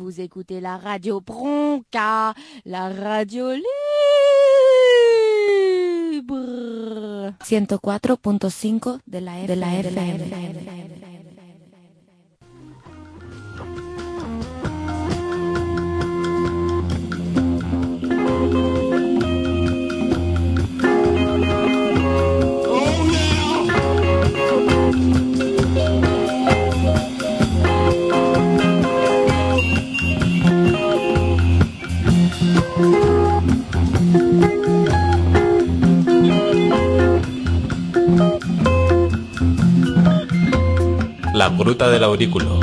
Vous écoutez la radio Bronca, la radio libre. 104.5 de la FM. La Gruta del Aurículo.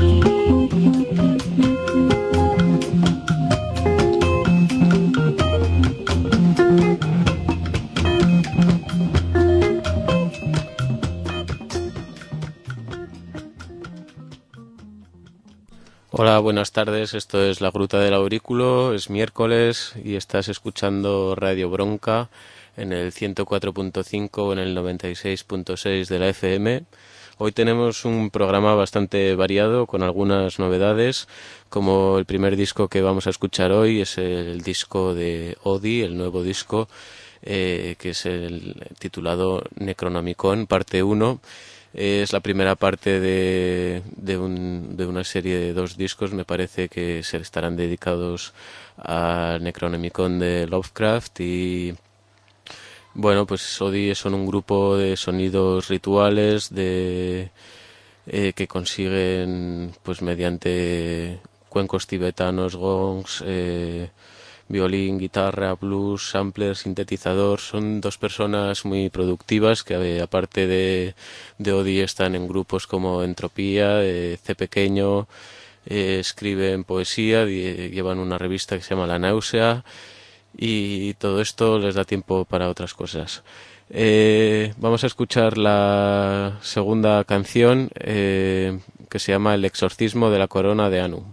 Hola, buenas tardes, esto es La Gruta del Aurículo, es miércoles y estás escuchando Radio Bronca en el 104.5 o en el 96.6 de la FM. Hoy tenemos un programa bastante variado con algunas novedades, como el primer disco que vamos a escuchar hoy es el disco de Odi, el nuevo disco, que es el titulado Necronomicon, parte 1. Es la primera parte de una serie de 2 discos, me parece que se estarán dedicados al Necronomicon de Lovecraft y... Bueno, pues Odi son un grupo de sonidos rituales que consiguen pues mediante cuencos tibetanos, gongs, violín, guitarra, blues, sampler, sintetizador. Son 2 personas muy productivas que aparte de Odi están en grupos como Entropía, C Pequeño, escriben poesía, llevan una revista que se llama La Náusea. Y todo esto les da tiempo para otras cosas. Vamos a escuchar la segunda canción que se llama El exorcismo de la corona de Anu.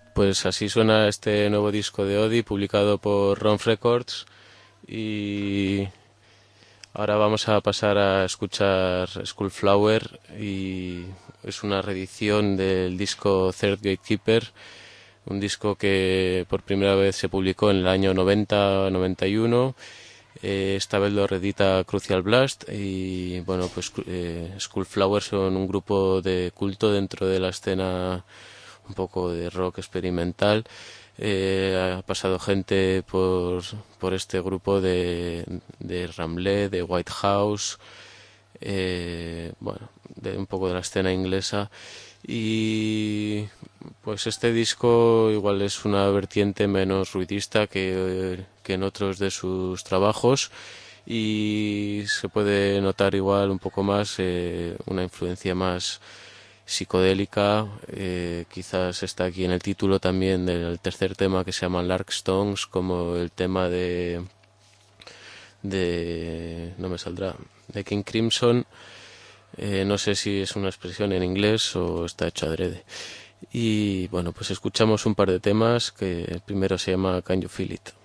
Pues así suena este nuevo disco de Odi, publicado por Ronf Records. Y ahora vamos a pasar a escuchar Skullflower, y es una reedición del disco Third Gatekeeper, un disco que por primera vez se publicó en el año 90-91. Esta vez lo reedita Crucial Blast y bueno, pues Skullflower son un grupo de culto dentro de la escena un poco de rock experimental. Ha pasado gente por este grupo de Ramleh, de White House, bueno, de un poco de la escena inglesa. Y pues este disco igual es una vertiente menos ruidista que en otros de sus trabajos, y se puede notar igual un poco más una influencia más psicodélica. Quizás está aquí en el título también del tercer tema, que se llama Larkstones, como el tema de no me saldrá, de King Crimson. No sé si es una expresión en inglés o está hecho adrede. Y bueno, pues escuchamos un par de temas, que el primero se llama Can You Feel It.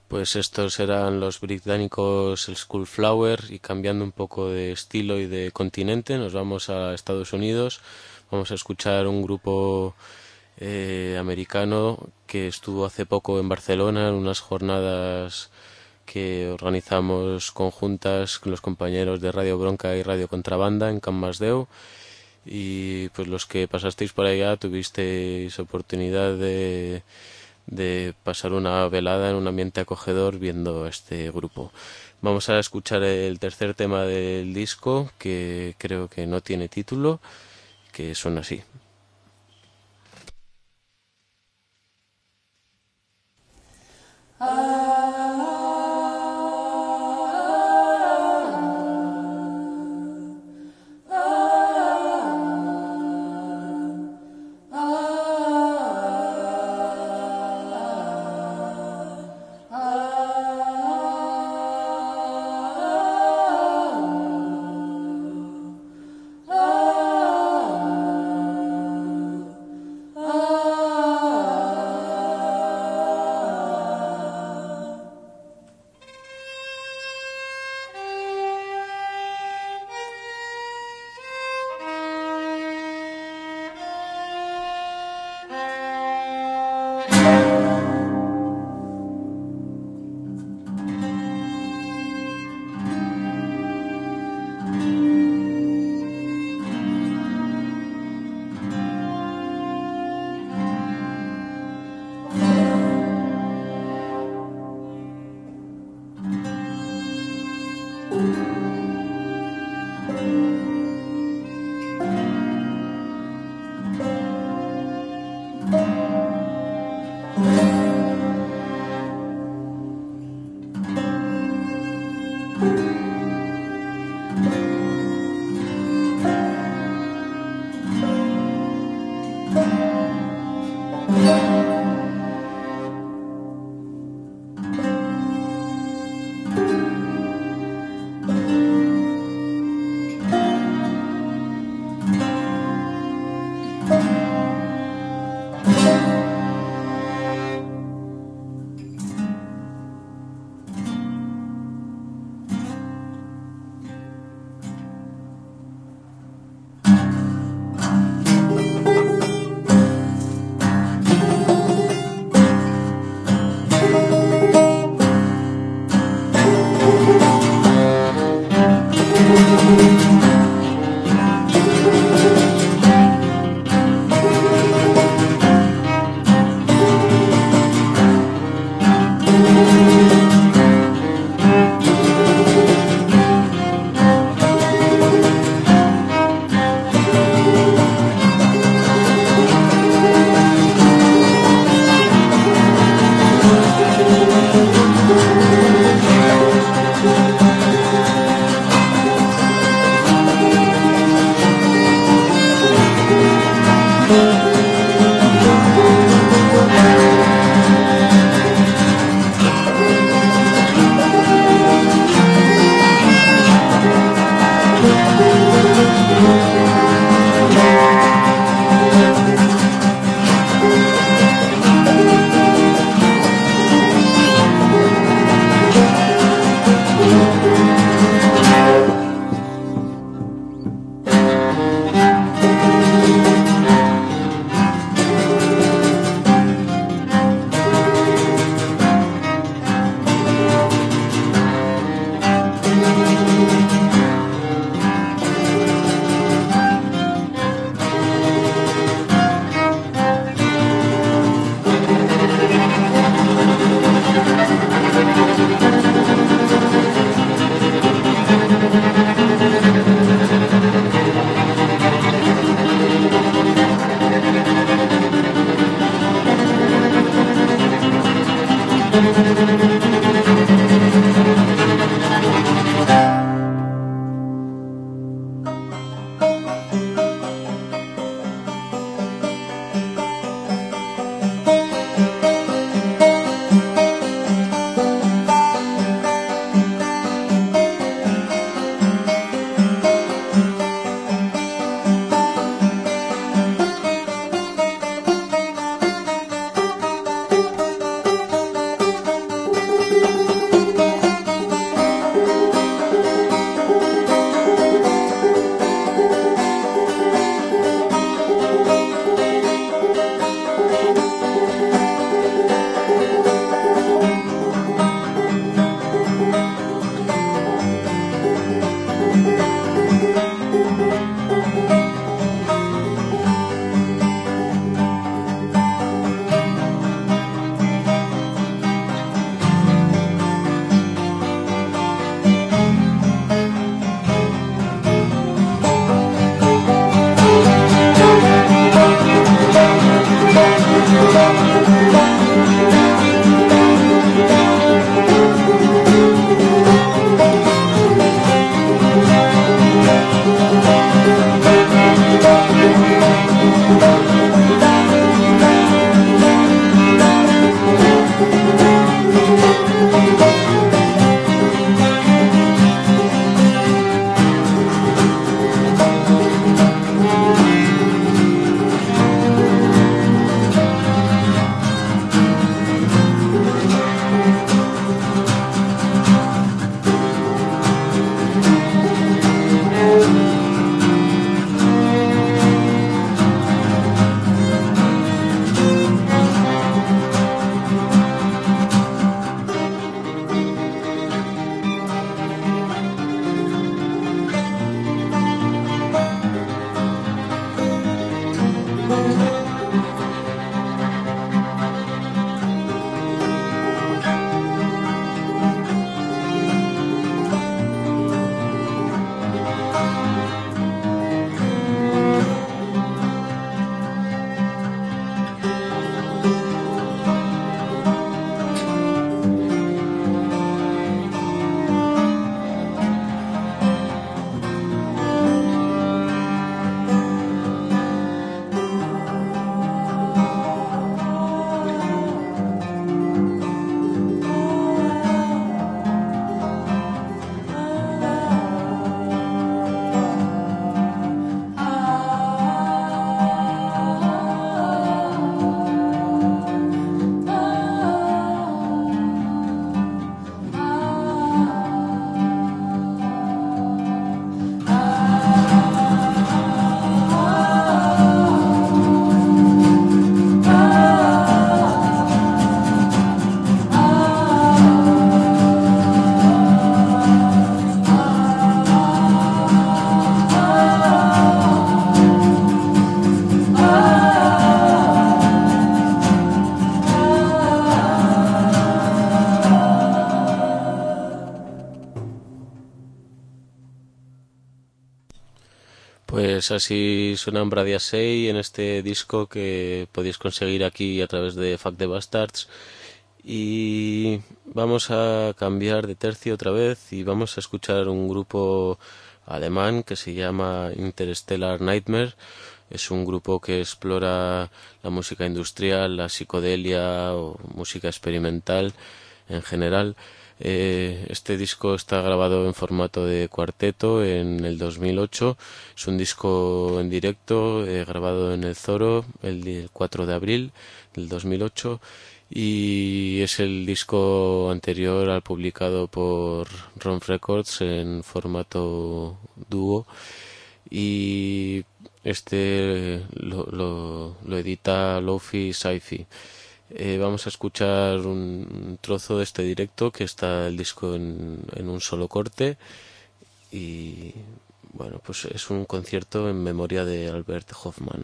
Pues estos eran los británicos el Skullflower, y cambiando un poco de estilo y de continente nos vamos a Estados Unidos. Vamos a escuchar un grupo americano que estuvo hace poco en Barcelona en unas jornadas que organizamos conjuntas con los compañeros de Radio Bronca y Radio Contrabanda en Can Masdeu, y pues los que pasasteis por allá tuvisteis oportunidad de pasar una velada en un ambiente acogedor viendo a este grupo. Vamos a escuchar el tercer tema del disco, que creo que no tiene título, que suena así. Pues así suenan Bradia 6 en este disco que podéis conseguir aquí a través de Fuck the Bastards. Y vamos a cambiar de tercio otra vez y vamos a escuchar un grupo alemán que se llama Interstellar Nightmare. Es un grupo que explora la música industrial, la psicodelia o música experimental en general. Este disco está grabado en formato de cuarteto en el 2008. Es un disco en directo grabado en el Zoro el 4 de abril del 2008 y es el disco anterior al publicado por Ronf Records en formato dúo y lo edita Lo-Fi Sci-Fi. Vamos a escuchar un trozo de este directo que está el disco en un solo corte y bueno, pues es un concierto en memoria de Albert Hoffman.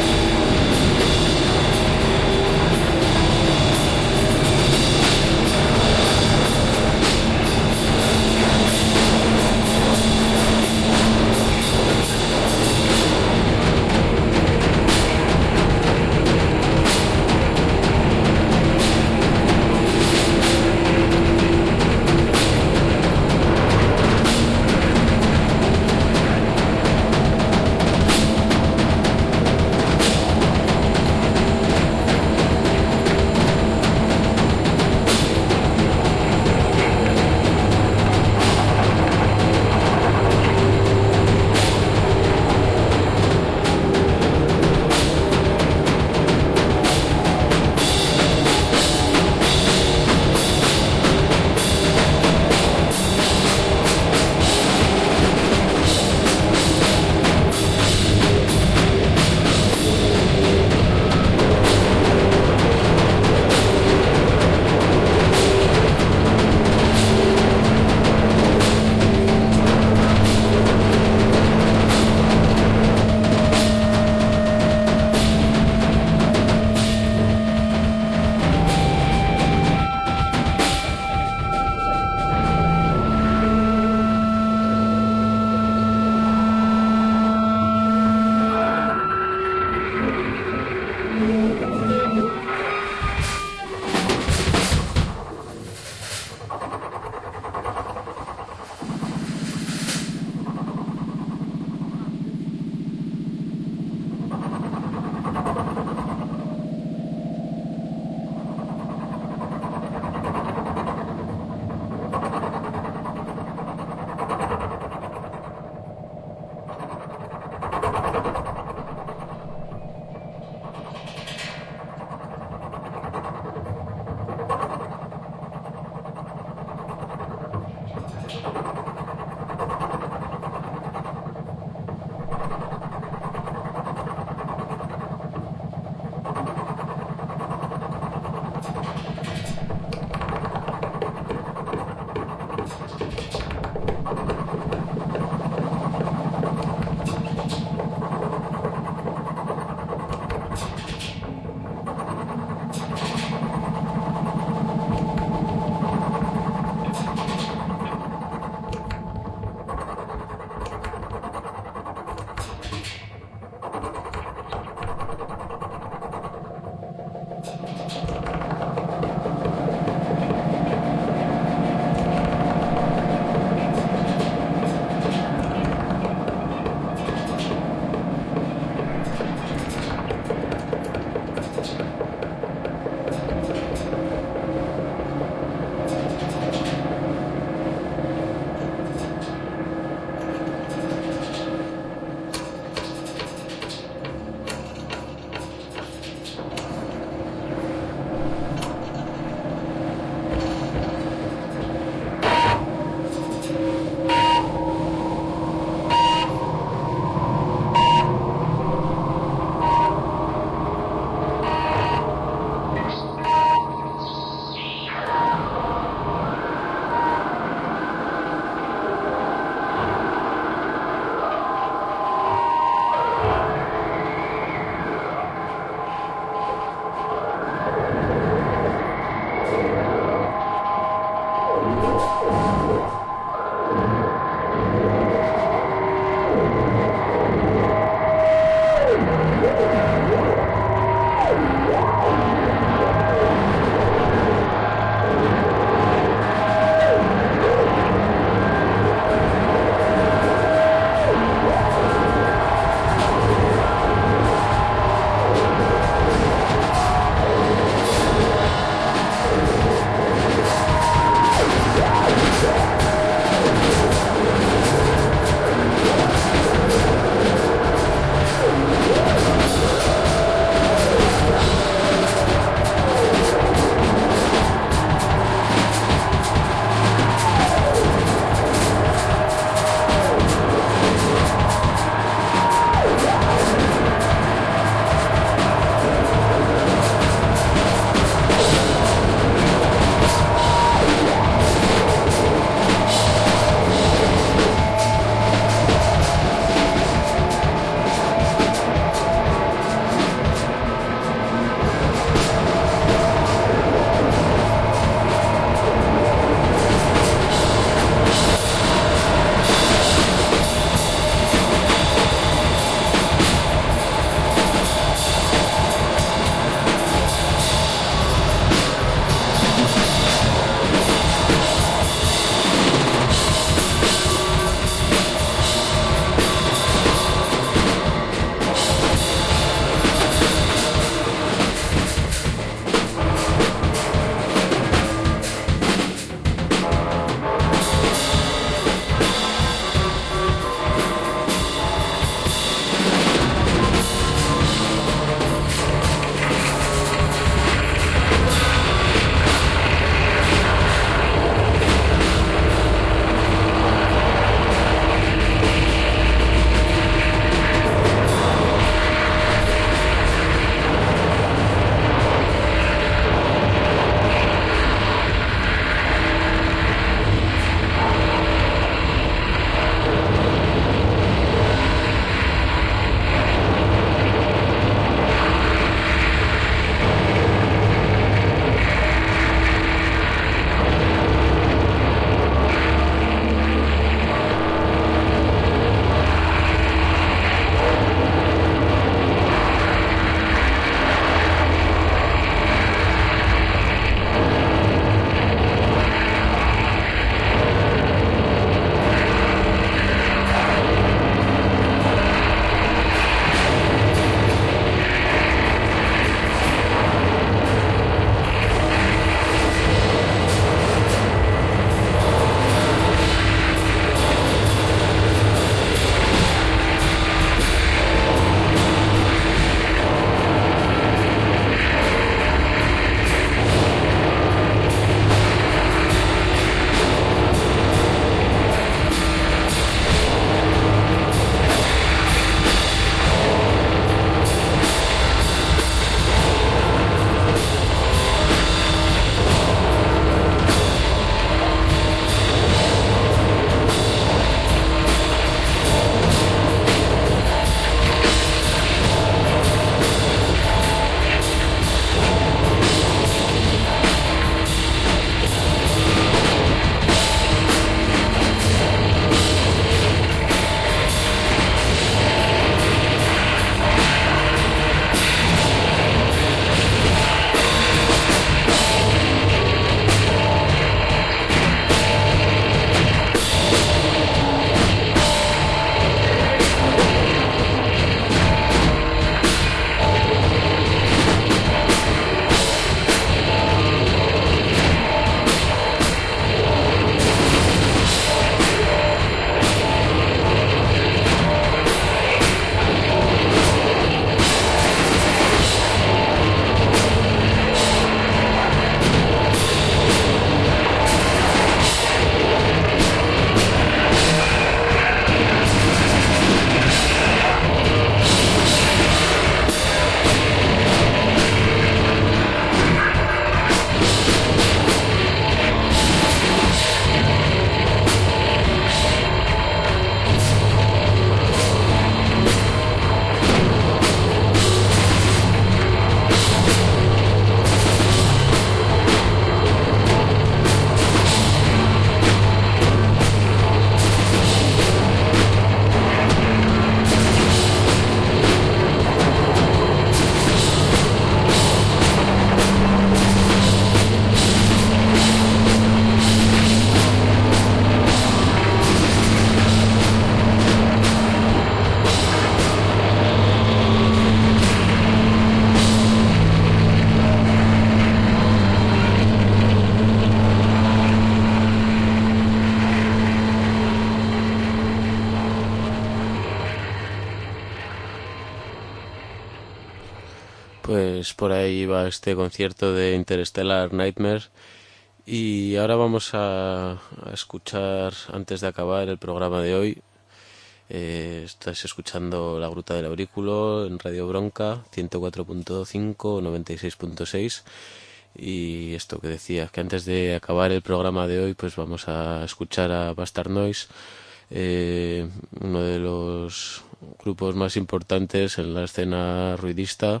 Pues por ahí va este concierto de Interstellar Nightmare. Y ahora vamos a escuchar, antes de acabar el programa de hoy, estás escuchando La Gruta del Aurículo en Radio Bronca, 104.5, 96.6. Y esto que decía, que antes de acabar el programa de hoy, pues vamos a escuchar a Bastard Noise, uno de los grupos más importantes en la escena ruidista,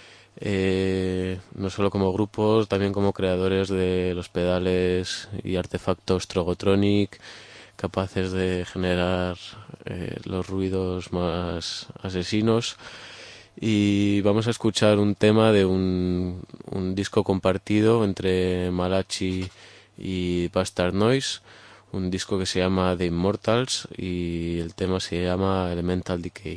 no solo como grupos, también como creadores de los pedales y artefactos Trogotronic, capaces de generar los ruidos más asesinos. Y vamos a escuchar un tema de un disco compartido entre Malachi y Bastard Noise, un disco que se llama The Immortals y el tema se llama Elemental Decay.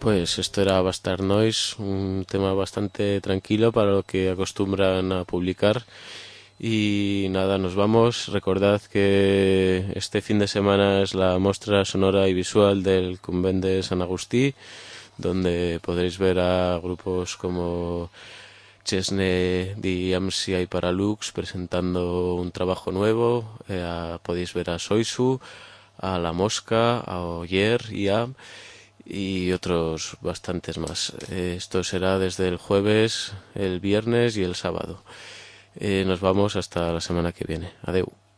Pues esto era Bastard Noise, un tema bastante tranquilo para lo que acostumbran a publicar. Y nada, nos vamos. Recordad que este fin de semana es la muestra sonora y visual del Convent de Sant Agustí, donde podréis ver a grupos como Chesney, Diamsia y Paralux presentando un trabajo nuevo. Podéis ver a Soisu, a La Mosca, a Oyer y otros bastantes más. Esto será desde el jueves, el viernes y el sábado. Nos vamos hasta la semana que viene. Adeu.